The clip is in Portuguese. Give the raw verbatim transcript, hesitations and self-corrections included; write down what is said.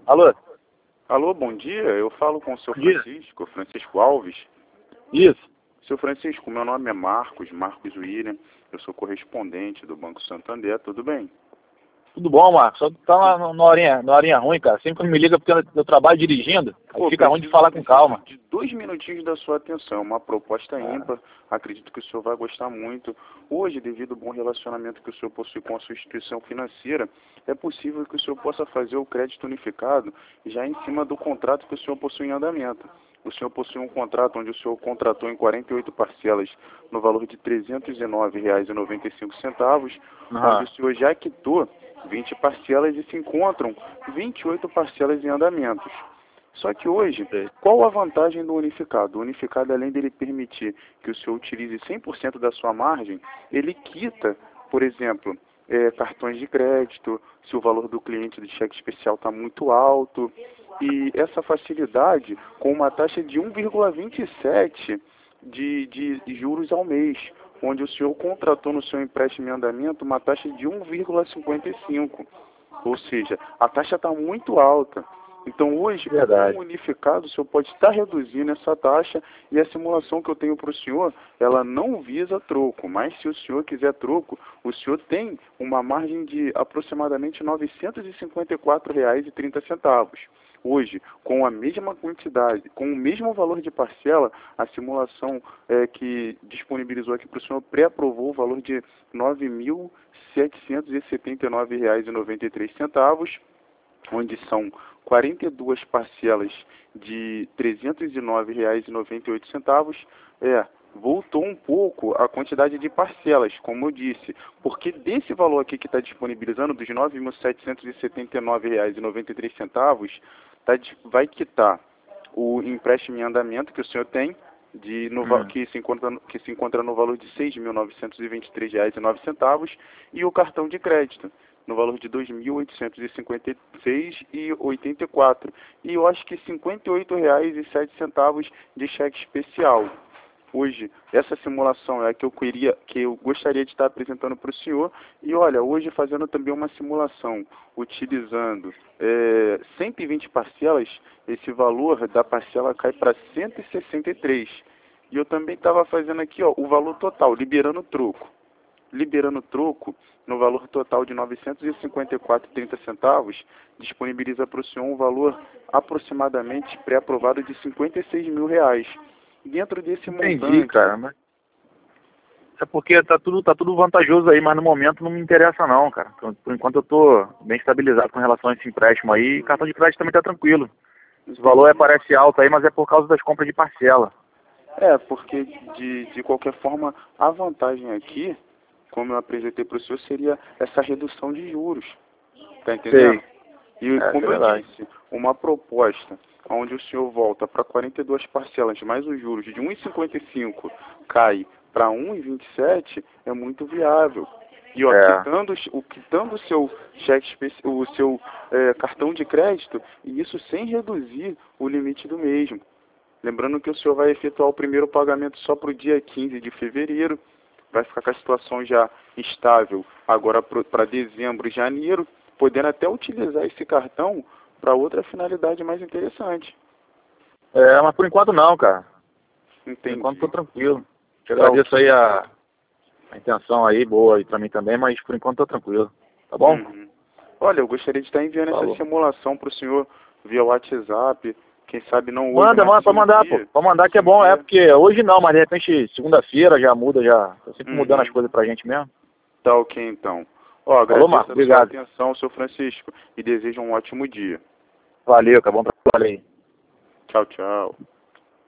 Alô? Alô, bom dia. Eu falo com o seu Bom dia. Francisco, Francisco Alves. Isso. Seu Francisco, meu nome é Marcos, Marcos William. Eu sou correspondente do Banco Santander, tudo bem? Tudo bom, Marcos? Só tá na, na, horinha, na horinha ruim, cara. Sempre quando me liga porque eu, eu trabalho dirigindo, aí Pô, fica ruim de preciso- falar com calma. preciso de dois minutinhos da sua atenção. Uma proposta Ah. ímpar. Acredito que o senhor vai gostar muito. Hoje, devido ao bom relacionamento que o senhor possui com a sua instituição financeira, é possível que o senhor possa fazer o crédito unificado já em cima do contrato que o senhor possui em andamento. O senhor possui um contrato onde o senhor contratou em quarenta e oito parcelas no valor de trezentos e nove reais e noventa e cinco centavos, onde Aham. o senhor já quitou vinte parcelas e se encontram vinte e oito parcelas em andamentos. Só que hoje, Sei. qual a vantagem do unificado? O unificado, além dele permitir que o senhor utilize cem por cento da sua margem, ele quita, por exemplo, eh, cartões de crédito, se o valor do cliente do cheque especial está muito alto, e essa facilidade com uma taxa de um vírgula vinte e sete de, de, de juros ao mês, onde o senhor contratou no seu empréstimo em andamento uma taxa de um vírgula cinquenta e cinco. Ou seja, a taxa está muito alta. Então hoje, Verdade. com o unificado, o senhor pode estar reduzindo essa taxa, e a simulação que eu tenho para o senhor, ela não visa troco, mas se o senhor quiser troco, o senhor tem uma margem de aproximadamente novecentos e cinquenta e quatro reais e trinta centavos. Hoje, com a mesma quantidade, com o mesmo valor de parcela, a simulação é, que disponibilizou aqui para o senhor pré-aprovou o valor de nove mil setecentos e setenta e nove reais e noventa e três centavos, onde são quarenta e duas parcelas de trezentos e nove reais e noventa e oito centavos. É, voltou um pouco a quantidade de parcelas, como eu disse, porque desse valor aqui que está disponibilizando, dos nove mil setecentos e setenta e nove reais e noventa e três centavos, tá, vai quitar o empréstimo em andamento que o senhor tem, de, no, Hum. que, se encontra, que se encontra no valor de seis mil novecentos e vinte e três reais e nove centavos, e o cartão de crédito, no valor de dois mil oitocentos e cinquenta e seis reais e oitenta e quatro centavos. E eu acho que cinquenta e oito reais e sete centavos de cheque especial. Hoje, essa simulação é a que eu queria, que eu gostaria de estar apresentando para o senhor. E olha, hoje fazendo também uma simulação, utilizando é, cento e vinte parcelas, esse valor da parcela cai para cento e sessenta e três. E eu também estava fazendo aqui, ó, o valor total, liberando troco. Liberando troco, no valor total de novecentos e cinquenta e quatro reais e trinta centavos, disponibiliza para o senhor um valor aproximadamente pré-aprovado de cinquenta e seis mil reais. Dentro desse Entendi, montante, cara. Mas é porque tá tudo, tá tudo vantajoso aí, mas no momento não me interessa não, cara. Por por enquanto eu tô bem estabilizado com relação a esse empréstimo aí. E cartão de crédito também tá tranquilo. Esse valor é, parece alto aí, mas é por causa das compras de parcela. é, porque de, de qualquer forma, a vantagem aqui, como eu apresentei para o senhor, seria essa redução de juros. Tá entendendo? Sei. E É, isso é como eu verdade. disse, uma proposta onde o senhor volta para quarenta e duas parcelas, mais os juros de um vírgula cinquenta e cinco cai para um vírgula vinte e sete, é muito viável. E ó, É. quitando, o, quitando o seu cheque, especi- o seu é, cartão de crédito, e isso sem reduzir o limite do mesmo. Lembrando que o senhor vai efetuar o primeiro pagamento só para o dia quinze de fevereiro, vai ficar com a situação já estável agora para dezembro e janeiro, podendo até utilizar esse cartão para outra finalidade mais interessante. É, mas por enquanto não, cara. Por enquanto Entendi. tô tranquilo. Te Tá agradeço ok. aí a, a intenção aí, boa aí pra mim também, mas por enquanto tô tranquilo. Tá bom? Uhum. Olha, eu gostaria de estar enviando essa Falou. simulação para o senhor via WhatsApp, quem sabe não hoje, Manda, mas manda, se pode um mandar, pô. dia, Pode mandar que se é um bom, é dia, porque hoje não, mas de repente segunda-feira já muda, já. Tô sempre mudando as uhum. coisas pra gente mesmo. Tá ok então. Ó, Falou, agradeço Marco? a sua Obrigado. atenção, seu Francisco, e desejo um ótimo dia. Valeu, cara. Bom trabalho aí. Tchau, tchau.